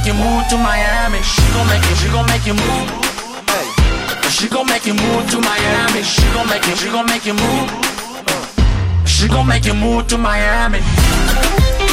make you move to Miami. She gon' make you move. Hey. She gon' make you move to Miami. She gon' make you move. She gon' make you move to Miami.